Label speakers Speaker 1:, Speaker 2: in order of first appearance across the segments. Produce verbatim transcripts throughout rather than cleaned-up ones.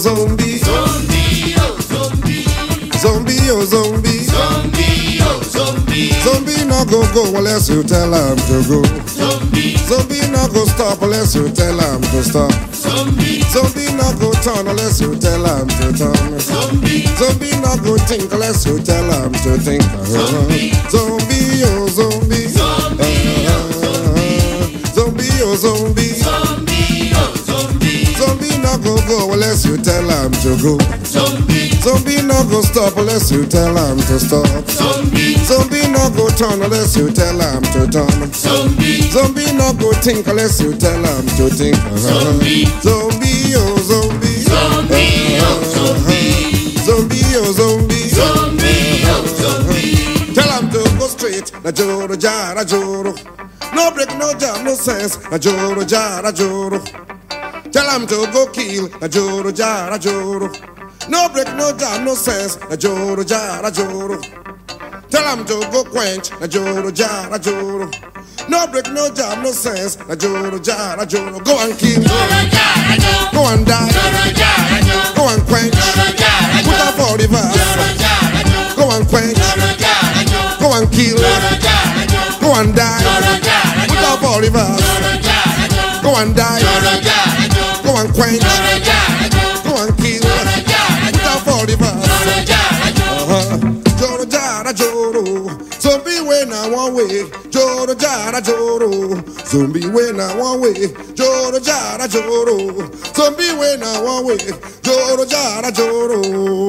Speaker 1: zombie.
Speaker 2: Zombie, oh zombie.
Speaker 1: Zombie, oh zombie.
Speaker 2: Zombie, oh zombie.
Speaker 1: Zombie no go go unless you tell him to go.
Speaker 2: Zombie.
Speaker 1: Zombie no go stop unless you tell him to stop.
Speaker 2: Zombie.
Speaker 1: Zombie no go turn unless you tell him to turn.
Speaker 2: Zombie.
Speaker 1: Zombie no go think unless you tell him to think.
Speaker 2: Zombie.
Speaker 1: Zombie, oh zombie.
Speaker 2: Zombie, oh zombie.
Speaker 1: Zombie, oh zombie.
Speaker 2: Zombie, oh zombie.
Speaker 1: Zombie no go go unless you tell him to go.
Speaker 2: Zombie.
Speaker 1: Zombie no go stop unless you tell him to stop.
Speaker 2: Zombie.
Speaker 1: Zombie no go turn unless you tell him to turn.
Speaker 2: Zombie.
Speaker 1: Zombie no go think unless you tell him to think.
Speaker 2: Zombie.
Speaker 1: Zombie, oh zombie.
Speaker 2: Zombie, oh zombie.
Speaker 1: Zombie, oh zombie.
Speaker 2: Zombie, oh zombie.
Speaker 1: Tell him to go straight. Na joro jara joro. No break, no jam, no sense. Na joro jara joro. Tell him to go kill. Na joro jara joro. No break, no jam, no sense. Na joro jara joro. Tell him to go quench. Na joro jara joro. No break, no jam, no sense. Na joro jara joro. Go and kill.
Speaker 2: Joro jara joro.
Speaker 1: Go and die.
Speaker 2: Joro jara joro.
Speaker 1: Go and quench.
Speaker 2: Joro jara
Speaker 1: Put
Speaker 2: joro.
Speaker 1: up for the verse.
Speaker 2: Joro jara joro.
Speaker 1: Go and quench.
Speaker 2: Joro jara joro.
Speaker 1: Go and kill.
Speaker 2: Joro jara joro.
Speaker 1: Go and die.
Speaker 2: Joro jara
Speaker 1: Put
Speaker 2: joro.
Speaker 1: up for the verse.
Speaker 2: Joro jara joro.
Speaker 1: Go and die.
Speaker 2: Joro jara joro.
Speaker 1: Go and quench.
Speaker 2: Joro jara joro.
Speaker 1: Go and kill.
Speaker 2: Joro jara
Speaker 1: Put up for the verse.
Speaker 2: Joro jara joro.
Speaker 1: Uh-huh. Joro jara joro. Zombie way now one way. Joro jara joro. Zombie way now one way. Joro jara joro. Zombie way now one way. Joro jara joro.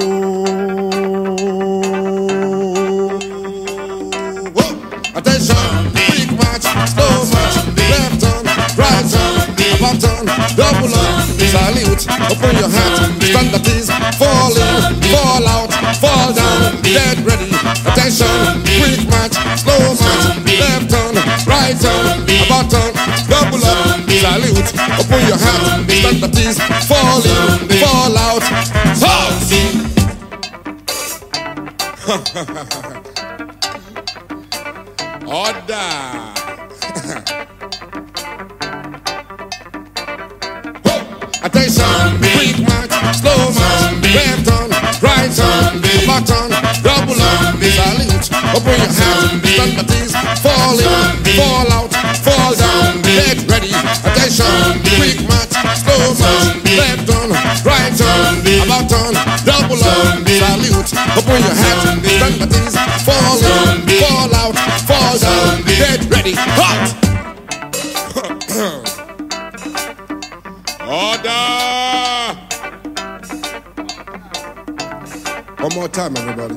Speaker 1: Whoa. Attention, quick march, slow march, left turn, right turn, back turn, double up, salute, open your hat, stand at ease, fall in, fall out, fall down, dead ready. Attention, quick march, slow march, left turn, right turn, back turn, double up, salute, open your hat, stand at ease, fall in, fall out, halt. Order. Attention, quick march, slow march, left turn, right turn, back turn, double up, salute, open your hands, stand at ease, fall in, fall out, fall down, get ready. Attention, quick march, slow march, left turn, right turn, back turn, double up, salute, open your hands, stand at ease, fall in, fall out, fall down, get ready, hot. Order! One more time, everybody.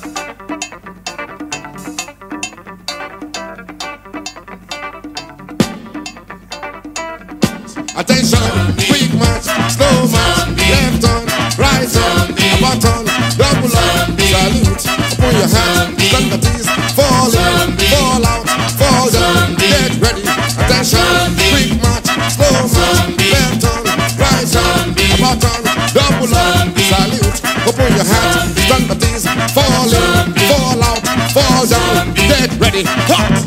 Speaker 1: Attention, quick march, slow march, left turn, right turn, back turn, double up, salute, open your hands, stand at ease, fall in, fall out, fall down, get ready. Attention, quick march, slow march, left turn, right turn, back turn, double up, salute, open your hands, stand at ease, fall in, fall out, fall down, get ready, hot.